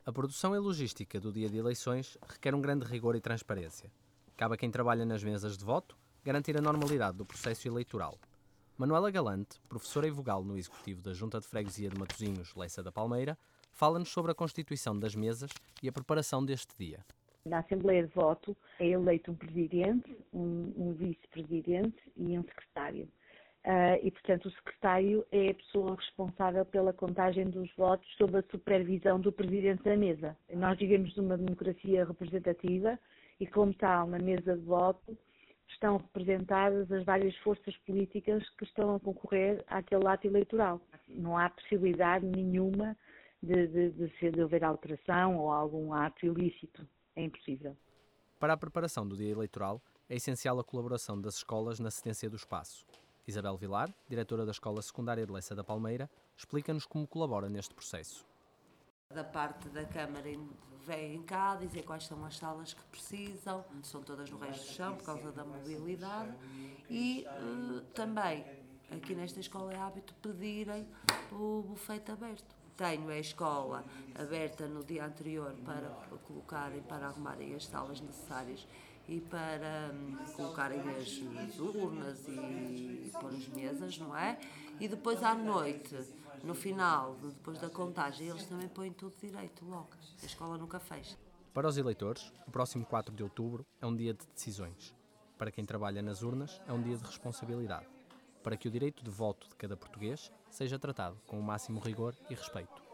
A produção e logística do dia de eleições requer um grande rigor e transparência. Cabe a quem trabalha nas mesas de voto garantir a normalidade do processo eleitoral. Manuela Galante, professora e vogal no Executivo da Junta de Freguesia de Matosinhos, Leiça da Palmeira, fala-nos sobre a constituição das mesas e a preparação deste dia. Na Assembleia de Voto é eleito um presidente, um vice-presidente e um secretário. E, portanto, o secretário é a pessoa responsável pela contagem dos votos sob a supervisão do presidente da mesa. Nós vivemos numa democracia representativa e, como tal, na mesa de voto estão representadas as várias forças políticas que estão a concorrer àquele ato eleitoral. Não há possibilidade nenhuma de haver alteração ou algum ato ilícito. É impossível. Para a preparação do dia eleitoral, é essencial a colaboração das escolas na cedência do espaço. Isabel Vilar, diretora da Escola Secundária de Leiça da Palmeira, explica-nos como colabora neste processo. Da parte da Câmara vêm cá dizer quais são as salas que precisam, são todas no resto do chão por causa da mobilidade e também aqui nesta escola é hábito pedirem o bufete aberto. Tenho a escola aberta no dia anterior para colocarem, para arrumarem as salas necessárias e para colocarem as urnas e pôr as mesas, não é? E depois à noite, no final, depois da contagem, eles também põem tudo direito logo. A escola nunca fecha. Para os eleitores, o próximo 4 de outubro é um dia de decisões. Para quem trabalha nas urnas, é um dia de responsabilidade. Para que o direito de voto de cada português seja tratado com o máximo rigor e respeito.